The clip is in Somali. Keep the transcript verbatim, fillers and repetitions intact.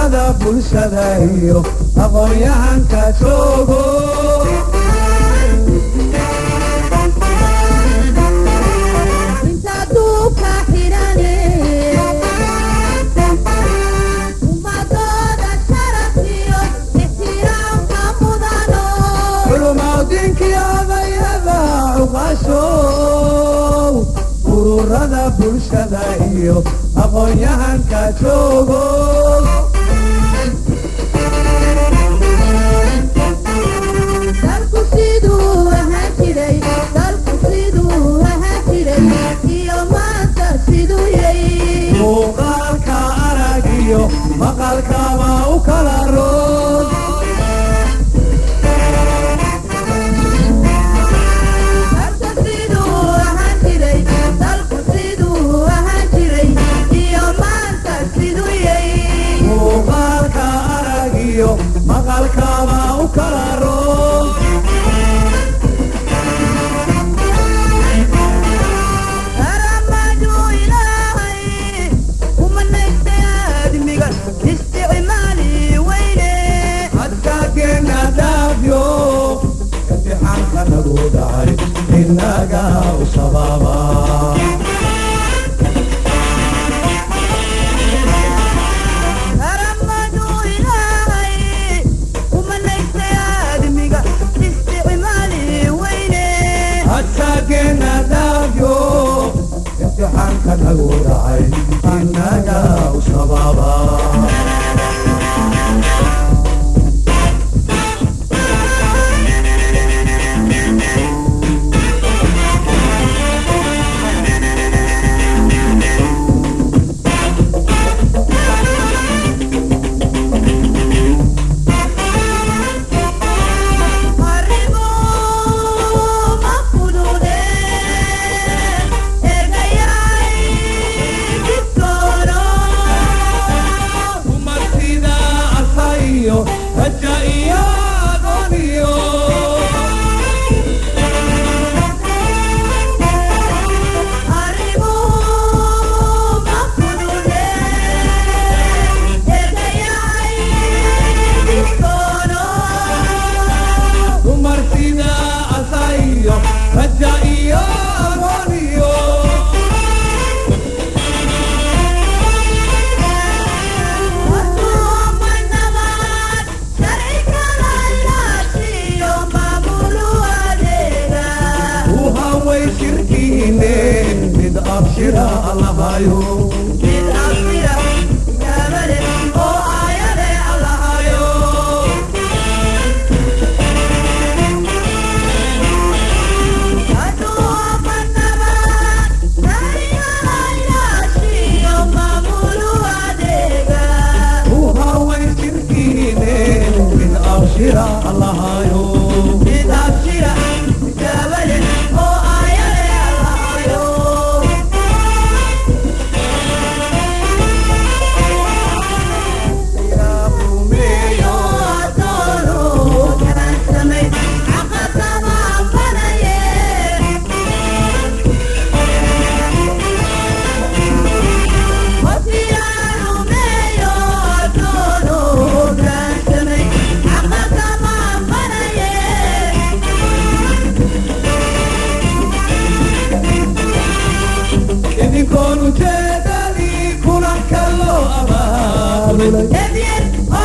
ururada bulshada iyo aqoon-yahanka joogo ururada bulshada iyo aqoon-yahanka joogo dalku siduu ahaan jiray dalku siduu ahaan jiray iyo maanta siduu yahay muuqaalka arag iyo maqalkaba u kala roon maqalkaba u kala roon aramadu ilaahay umanaysta aadmiga isticmaali weyne hadkaageena daafyo imtixaanka nagu dhacay inaga u sababa imtixaanka nagu dhacay inaga u sababa أبشر الله يو بالأبشر يا ملك أو آيات الله يو أتوا فنما سريع العياشي يوم مولو أديك وهو الشركين من أبشر الله يو بالأبشر يا ملك أو كونوا تدري كنا كلو أبا